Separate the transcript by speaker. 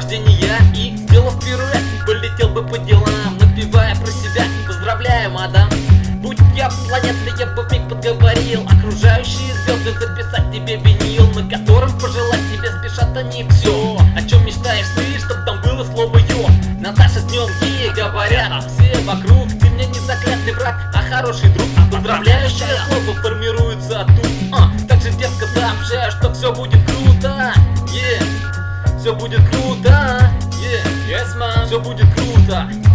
Speaker 1: рождения и, сделав пируэт, полетел бы по делам, напевая про себя: поздравляю, мадам. Будь я планетой, я бы вмиг подговорил окружающие звезды записать тебе винил, на котором пожелать тебе спешат они все. О чем мечтаешь ты, чтоб там было слово «ё»? Наташа, с днем ей говорят, а все вокруг: ты мне не заклятый враг, а хороший друг. Поздравляющее слово формируется тут. Также дерзко сообщаю, что все будет круто. Все будет круто. Yes, man. Все будет круто.